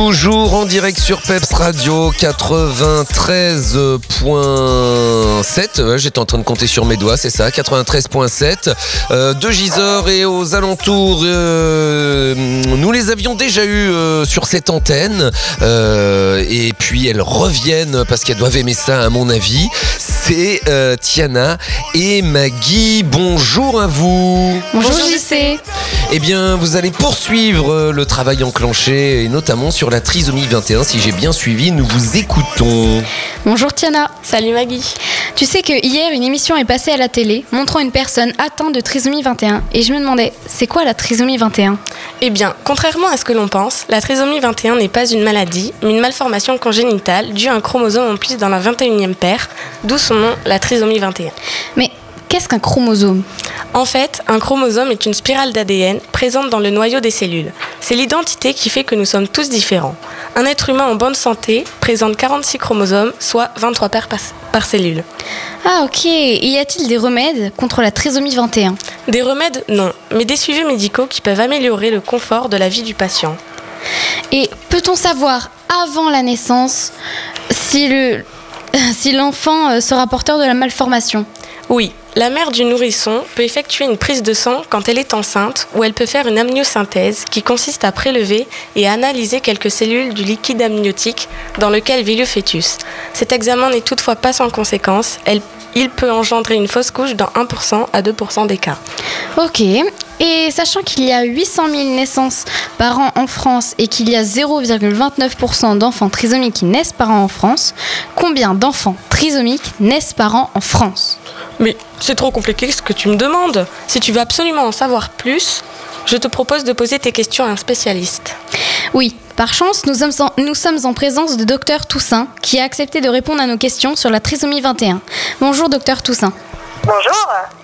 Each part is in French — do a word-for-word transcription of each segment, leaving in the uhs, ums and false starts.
Toujours en direct sur Peps Radio quatre-vingt-treize virgule sept. Ouais, j'étais en train de compter sur mes doigts, c'est ça, quatre-vingt-treize virgule sept. Euh, de Gisors et aux alentours, euh, nous les avions déjà eus euh, sur cette antenne. Euh, et puis elles reviennent parce qu'elles doivent aimer ça, à mon avis. C'est euh, Tiana et Maggie. Bonjour à vous. Bonjour J C. Eh bien, vous allez poursuivre le travail enclenché, et notamment sur la trisomie vingt et un. Si j'ai bien suivi, nous vous écoutons. Bonjour Tiana. Salut Maggie. Tu sais que hier, une émission est passée à la télé montrant une personne atteinte de trisomie vingt et un. Et je me demandais, c'est quoi la trisomie vingt et un ? Eh bien, contrairement à ce que l'on pense, la trisomie vingt et un n'est pas une maladie, mais une malformation congénitale due à un chromosome en plus dans la vingt et unième paire, d'où son nom, la trisomie vingt et un. Mais qu'est-ce qu'un chromosome ? En fait, un chromosome est une spirale d'A D N présente dans le noyau des cellules. C'est l'identité qui fait que nous sommes tous différents. Un être humain en bonne santé présente quarante-six chromosomes, soit vingt-trois paires par, par cellule. Ah ok, et y a-t-il des remèdes contre la trisomie vingt et un ? Des remèdes, non, mais des suivis médicaux qui peuvent améliorer le confort de la vie du patient. Et peut-on savoir, avant la naissance, si, le, si l'enfant sera porteur de la malformation ? Oui, la mère du nourrisson peut effectuer une prise de sang quand elle est enceinte, ou elle peut faire une amniosynthèse qui consiste à prélever et à analyser quelques cellules du liquide amniotique dans lequel vit le fœtus. Cet examen n'est toutefois pas sans conséquence. Elle, il peut engendrer une fausse couche dans un pour cent à deux pour cent des cas. Ok, et sachant qu'il y a huit cent mille naissances par an en France et qu'il y a zéro virgule vingt-neuf pour cent d'enfants trisomiques qui naissent par an en France, combien d'enfants trisomiques naissent par an en France ? Mais c'est trop compliqué ce que tu me demandes. Si tu veux absolument en savoir plus, je te propose de poser tes questions à un spécialiste. Oui, par chance, nous sommes en, nous sommes en présence de Docteur Toussaint, qui a accepté de répondre à nos questions sur la trisomie vingt et un. Bonjour Docteur Toussaint. Bonjour.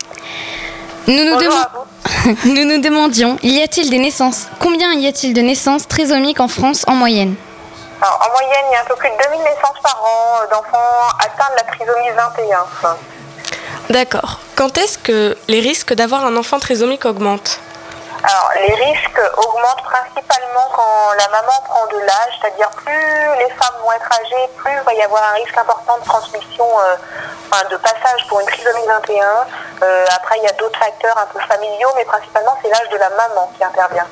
Nous nous, Bonjour dema- à vous. nous nous demandions, y a-t-il des naissances ? Combien y a-t-il de naissances trisomiques en France en moyenne ? Alors, en moyenne, il y a un peu plus de deux mille naissances par an d'enfants atteints de la trisomie vingt et un. D'accord. Quand est-ce que les risques d'avoir un enfant trisomique augmentent ? Alors, les risques augmentent principalement quand la maman prend de l'âge, c'est-à-dire plus les femmes vont être âgées, plus il va y avoir un risque important de transmission, euh, enfin, de passage pour une trisomie vingt et un. Euh, après, il y a d'autres facteurs un peu familiaux, mais principalement, c'est l'âge de la maman qui intervient.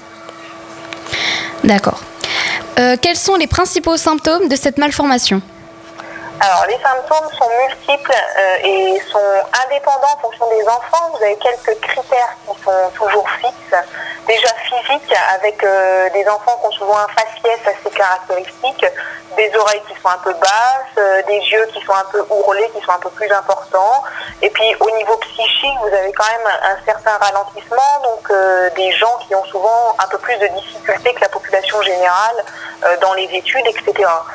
D'accord. Euh, quels sont les principaux symptômes de cette malformation ? Alors, les symptômes sont multiples euh, et sont indépendants en fonction des enfants. Vous avez quelques critères qui sont toujours fixes. Déjà physiques, avec euh, des enfants qui ont souvent un faciès assez caractéristique, des oreilles qui sont un peu basses, euh, des yeux qui sont un peu ourlés, qui sont un peu plus importants. Et puis, au niveau psychique, vous avez quand même un certain ralentissement, donc euh, des gens qui ont souvent un peu plus de difficultés que la population générale euh, dans les études, et cetera.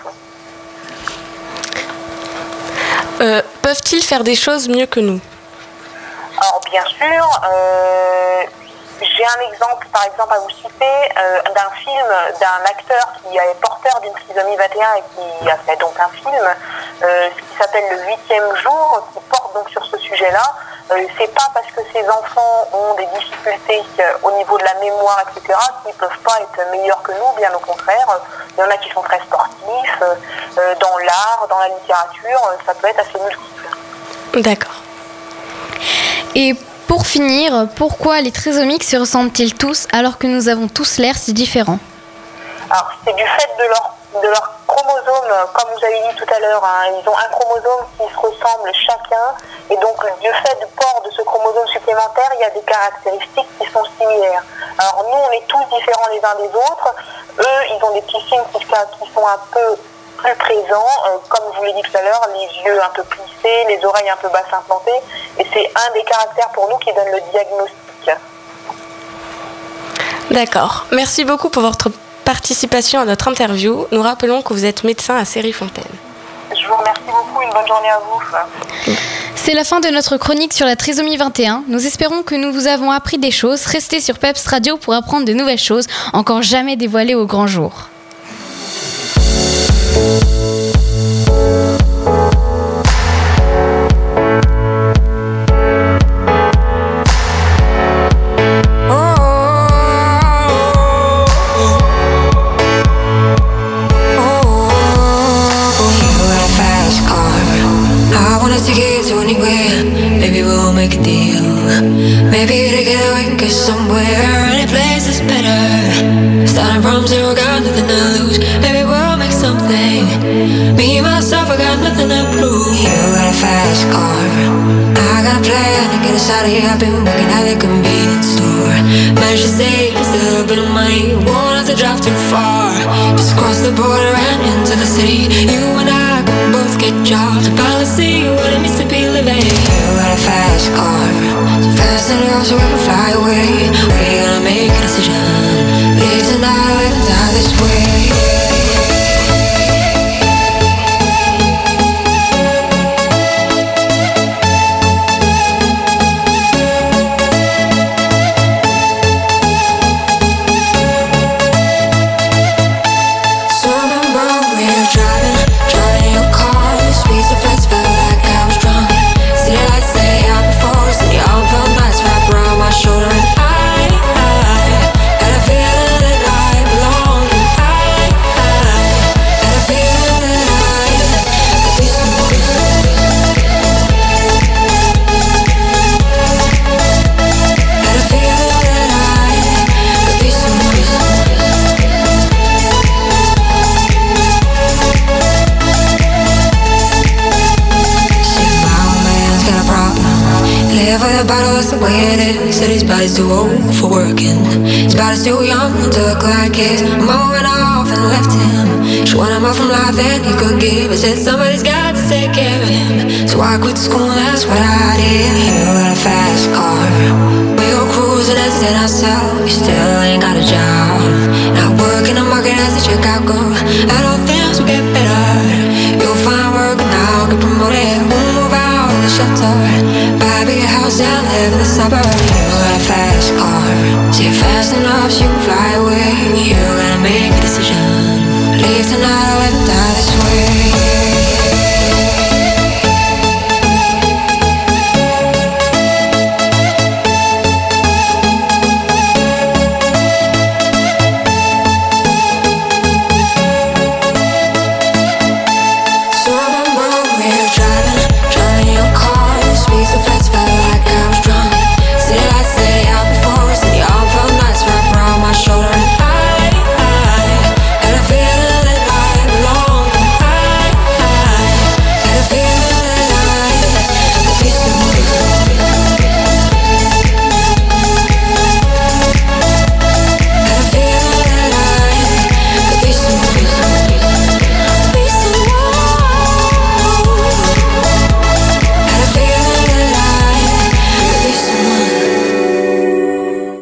Euh, peuvent-ils faire des choses mieux que nous ? Alors bien sûr, euh, j'ai un exemple par exemple à vous citer euh, d'un film d'un acteur qui est porteur d'une trisomie vingt et un et qui a fait donc un film euh, qui s'appelle Le Huitième Jour, qui porte donc sur ce sujet-là. Euh, c'est pas parce que ces enfants ont des difficultés au niveau de la mémoire, et cetera, qu'ils peuvent pas être meilleurs que nous, bien au contraire. Il y en a qui sont très sportifs, euh, dans l'art, dans la littérature, ça peut être assez multiple. D'accord. Et pour finir, pourquoi les trisomiques se ressemblent-ils tous alors que nous avons tous l'air si différents ? Alors, c'est du fait de leur, de leur chromosome, comme vous avez dit tout à l'heure, hein, ils ont un chromosome qui se ressemble chacun, et donc du fait du port de ce chromosome supplémentaire, il y a des caractéristiques qui sont similaires. Alors nous, on est tous différents les uns des autres, eux, ils ont des petits signes qui, qui sont un peu plus présents, euh, comme je vous l'ai dit tout à l'heure, les yeux un peu plissés, les oreilles un peu basses implantées, et c'est un des caractères pour nous qui donne le diagnostic. D'accord. Merci beaucoup pour votre participation à notre interview. Nous rappelons que vous êtes médecin à Série-Fontaine. Je vous remercie beaucoup, une bonne journée à vous. C'est la fin de notre chronique sur la trisomie vingt et un. Nous espérons que nous vous avons appris des choses. Restez sur Peps Radio pour apprendre de nouvelles choses, encore jamais dévoilées au grand jour. nothing to lose. Maybe we'll make something. Me, myself, I got nothing to prove. You got a fast car, I got a plan to get us out of here. I've been working at the convenience store. Managed to save just a little bit of money. Won't have to drive too far. Just cross the border and into the city. You and I can both get jobs and finally see what it means to be living. You got a fast car, so fast enough so we can fly away. We're gonna make a decision. Leave tonight or let it die this way. That's the way it is. Said his body's too old for working. His body's too young to look like his. Mama went off and left him. She wanted more from life than he could give. I said somebody's got to take care of him. So I quit school and that's what I did. You got a fast car, we go cruising and set ourselves. You still ain't got a job. Not working the market as a checkout girl. And all things will get better. You'll find work now, get promoted. We'll move out of the shelter. Buy a big house and live in the suburbs. You got a fast car, so you're fast enough so you can fly away. You gotta make a decision. Leave tonight or let it die this